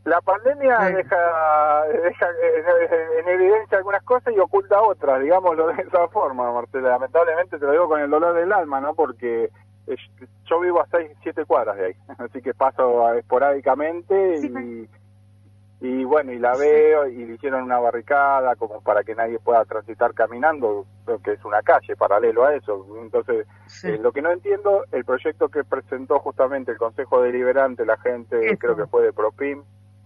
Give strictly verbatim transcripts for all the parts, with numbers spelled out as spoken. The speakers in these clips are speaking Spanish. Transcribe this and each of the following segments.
La pandemia Sí. deja, deja en, en evidencia algunas cosas y oculta otras, digámoslo de esa forma, Marcela. Lamentablemente te lo digo con el dolor del alma, ¿no? Porque eh, yo vivo a seis, siete cuadras de ahí, así que paso esporádicamente Sí, y, y bueno, y la sí. veo y le hicieron una barricada como para que nadie pueda transitar caminando, que es una calle paralelo a eso. Entonces, Sí. eh, lo que no entiendo, el proyecto que presentó justamente el Consejo Deliberante, la gente, Eso. creo que fue de ProPim,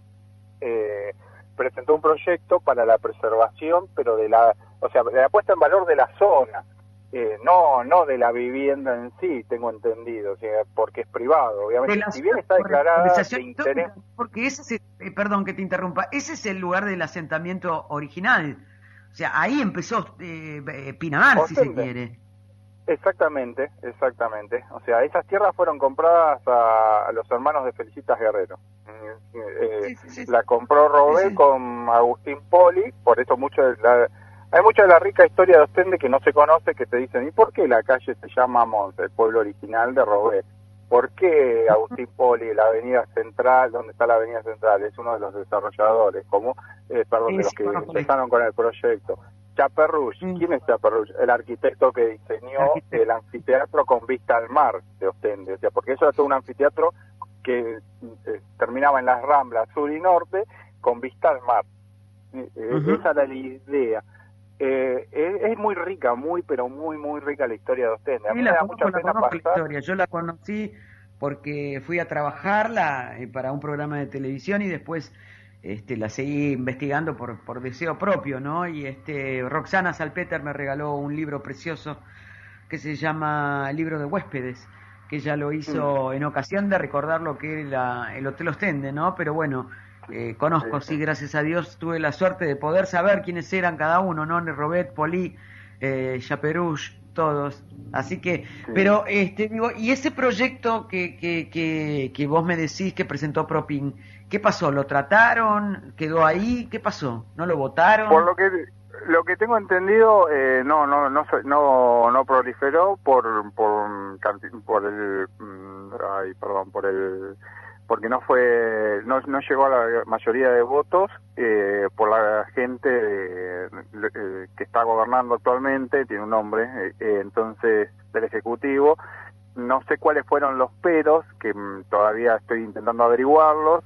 Eh, presentó un proyecto para la preservación, pero de la, o sea, de la puesta en valor de la zona, eh, no no de la vivienda en sí, tengo entendido, o sea, porque es privado, obviamente. De la Si bien está declarada organización de interés, histórica, porque ese es, el- eh, perdón que te interrumpa, ese es el lugar del asentamiento original. O sea, ahí empezó eh, eh, Pinamar, si se Ostende. quiere. Exactamente, exactamente. O sea, esas tierras fueron compradas a, a los hermanos de Felicitas Guerrero. Eh, eh, Sí, sí, sí, la compró Robé sí, sí. con Agustín Poli, por eso mucho de la, hay mucha de la rica historia de Ostende que no se conoce, que te dicen, ¿y por qué la calle se llama Mons, el pueblo original de Robé? ¿Por qué Agustín Poli, la avenida central, donde está la avenida central, es uno de los desarrolladores, como, eh, perdón, Sí, de los sí, que conozco la empezaron con el proyecto? Chaperruch, Mm. ¿quién es Chaperruch? El arquitecto que diseñó Arquitecto. el anfiteatro con vista al mar de Ostende, o sea, porque eso era todo un anfiteatro que eh, terminaba en las Ramblas sur y norte con vista al mar. Eh, eh, Ujú. Esa era la idea. Eh, es, es muy rica, muy, pero muy, muy rica la historia de Ostende. A Sí, mí me la da conozco, mucha la pena conozco la pasar. historia. Yo la conocí porque fui a trabajarla eh, para un programa de televisión y después este, la seguí investigando por, por deseo propio, ¿no? Y este, Roxana Salpeter me regaló un libro precioso que se llama El libro de huéspedes, que ella lo hizo en ocasión de recordar lo que era el Hotel Ostende, ¿no? Pero bueno, eh, conozco, Sí, sí, gracias a Dios, tuve la suerte de poder saber quiénes eran cada uno, ¿no? Robert, Poli, eh, Chaperouche, todos. Así que, sí. pero, este, digo, y ese proyecto que, que, que, que vos me decís que presentó Propin, ¿qué pasó? ¿Lo trataron? ¿Quedó ahí? ¿Qué pasó? ¿No lo votaron? Por lo que lo que tengo entendido, eh, no no no so- no no proliferó por por canti- por el mm, ay perdón por el porque no fue no no llegó a la mayoría de votos eh, por la gente eh, eh, que está gobernando actualmente, tiene un nombre, eh, eh, entonces del ejecutivo. No sé cuáles fueron los peros, que mm, todavía estoy intentando averiguarlos.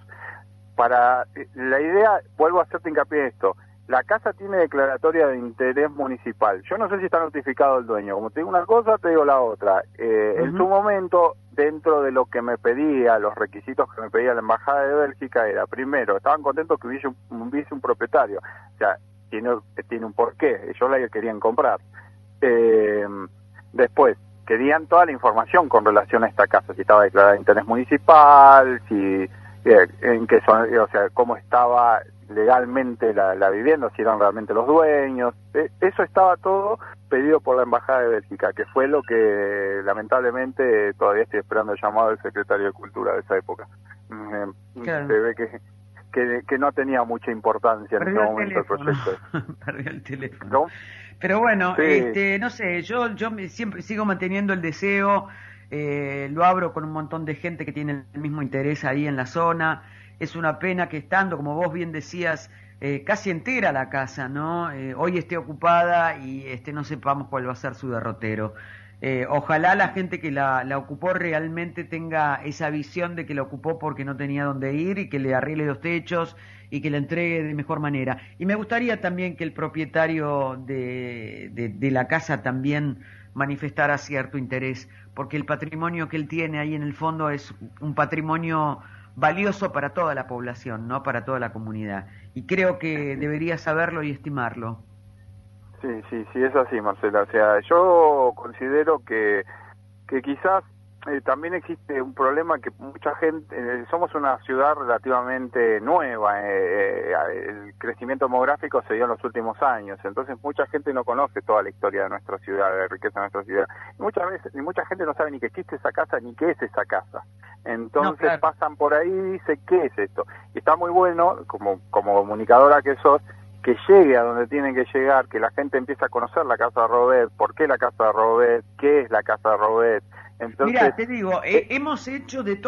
Para la idea, vuelvo a hacerte hincapié en esto, la casa tiene declaratoria de interés municipal. Yo no sé si está notificado el dueño. Como te digo una cosa, te digo la otra. Eh, Ujú. En su momento, dentro de lo que me pedía, los requisitos que me pedía la Embajada de Bélgica, era, primero, estaban contentos que hubiese un, hubiese un propietario. O sea, tiene, tiene un porqué. Ellos la querían comprar. Eh, después, querían toda la información con relación a esta casa. Si estaba declarada de interés municipal, si... en que son, o sea, cómo estaba legalmente la, la vivienda, si eran realmente los dueños. Eh, eso estaba todo pedido por la Embajada de Bélgica, que fue lo que lamentablemente todavía estoy esperando el llamado del secretario de Cultura de esa época. Eh, Claro. Se ve que, que que no tenía mucha importancia en ese Perdió el momento el teléfono. proyecto. Perdió el teléfono. ¿No? Pero bueno, Sí. este, no sé, yo, yo me- siempre sigo manteniendo el deseo, eh, lo abro con un montón de gente que tiene el mismo interés ahí en la zona. Es una pena que estando, como vos bien decías, eh, casi entera la casa, ¿no? Eh, hoy esté ocupada y este, no sepamos cuál va a ser su derrotero. Eh, ojalá la gente que la, la ocupó realmente tenga esa visión de que la ocupó porque no tenía dónde ir y que le arregle los techos y que la entregue de mejor manera. Y me gustaría también que el propietario de, de, de la casa también manifestara cierto interés, porque el patrimonio que él tiene ahí en el fondo es un patrimonio valioso para toda la población, ¿no? Para toda la comunidad. Y creo que debería saberlo y estimarlo. Sí, sí, sí, es así, Marcela. O sea, yo considero que, que quizás eh, también existe un problema que mucha gente, eh, somos una ciudad relativamente nueva, eh, eh, el crecimiento demográfico se dio en los últimos años, entonces mucha gente no conoce toda la historia de nuestra ciudad, de la riqueza de nuestra ciudad. Y muchas veces, y mucha gente no sabe ni que existe esa casa ni qué es esa casa. Entonces No, claro. pasan por ahí y dicen, ¿qué es esto? Y está muy bueno, como, como comunicadora que sos, que llegue a donde tienen que llegar, que la gente empiece a conocer la casa de Robert, por qué la casa de Robert, qué es la casa de Robert. Entonces, Mira, te digo, eh, hemos hecho de todo.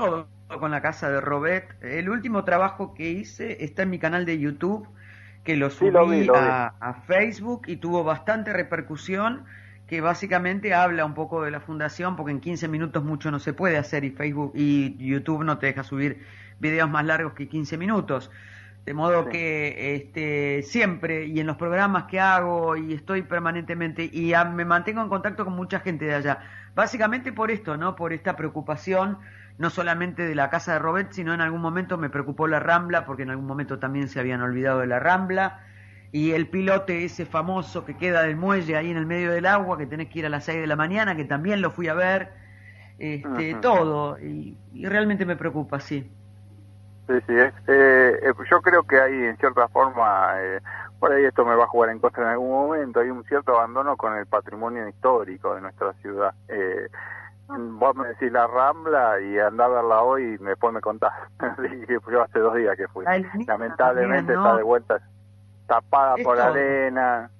con la casa de Robert. El último trabajo que hice está en mi canal de YouTube, que lo subí Sí, lo vi, lo vi. a, a Facebook y tuvo bastante repercusión, que básicamente habla un poco de la fundación, porque en quince minutos mucho no se puede hacer y Facebook y YouTube no te deja subir videos más largos que quince minutos. De modo Sí. que este, siempre, y en los programas que hago, y estoy permanentemente, y a, me mantengo en contacto con mucha gente de allá. Básicamente por esto, ¿no? Por esta preocupación, no solamente de la casa de Robert, sino en algún momento me preocupó la Rambla, porque en algún momento también se habían olvidado de la Rambla, y el pilote ese famoso que queda del muelle ahí en el medio del agua, que tenés que ir a las seis de la mañana, que también lo fui a ver, este, Ujú. todo, y, y realmente me preocupa, sí. Sí, sí, es, eh, eh, yo creo que hay en cierta forma, eh, por ahí esto me va a jugar en contra en algún momento, hay un cierto abandono con el patrimonio histórico de nuestra ciudad. Eh, vos me decís la Rambla y andá a verla hoy y después me contás. Dije, yo hace dos días que fui. Ah, el Niza Lamentablemente también, está ¿no? de vuelta tapada Es por la todo. arena.